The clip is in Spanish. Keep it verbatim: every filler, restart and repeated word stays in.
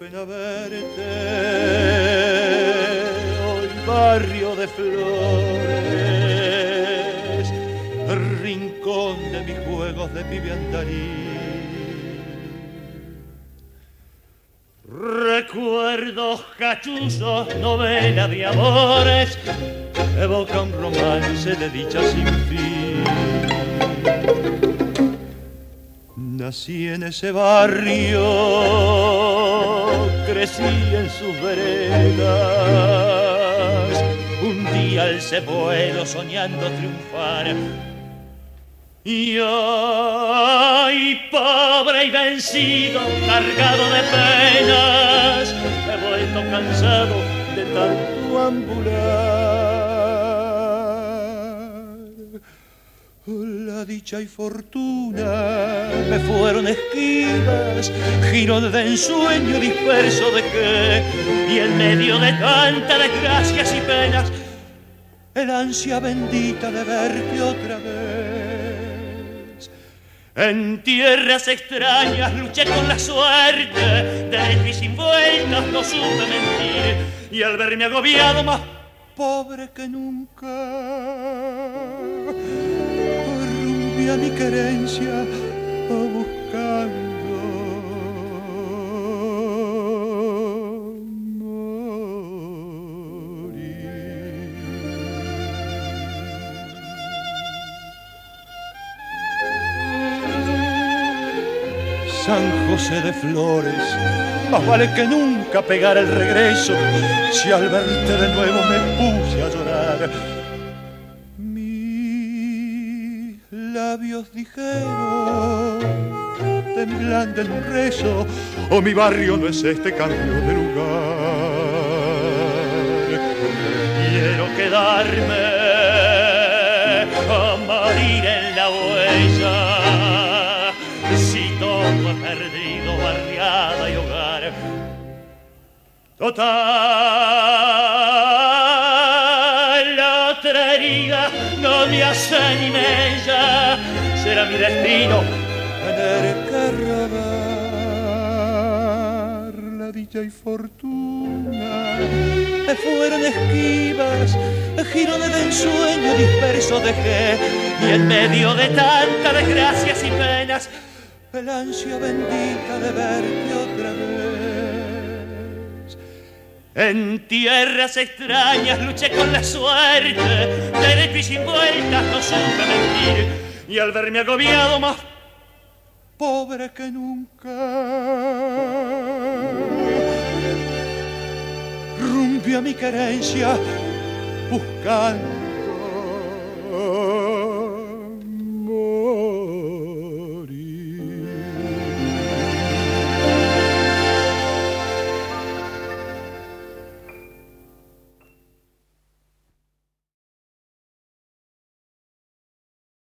pena verte, hoy barrio de flores, rincón de mis juegos de pibe andarín. Recuerdos cachuzos, novela de amores, evoca un romance de dicha sin fin. Nací en ese barrio, crecí en sus veredas. Un día alcé vuelo soñando triunfar. Y ay, pobre y vencido, cargado de penas, he vuelto cansado de tanto ambular. La dicha y fortuna me fueron esquivas, giro de ensueño disperso de que, y en medio de tanta desgracias y penas, el ansia bendita de verte otra vez. En tierras extrañas luché con la suerte, derecho y sin vueltas no supe mentir, y al verme agobiado más pobre que nunca, a mi querencia buscando morir. San José de Flores, más vale que nunca pegar el regreso, si al verte de nuevo me puse a llorar. Labios dijeron, temblando en un rezo, oh, mi barrio no es este, cambio de lugar. Quiero quedarme a morir en la huella, si todo he perdido, barriada y hogar. Total, la otra herida no me hace ni mella, será mi destino tener que robar. La dicha y fortuna me fueron esquivas, girones de ensueño disperso dejé, y en medio de tanta desgracias y penas, el ansia bendita de verte otra vez. En tierras extrañas luché con la suerte, derecho y sin vueltas no supe mentir, y al verme agobiado más pobre que nunca, rumbi a mi querencia buscando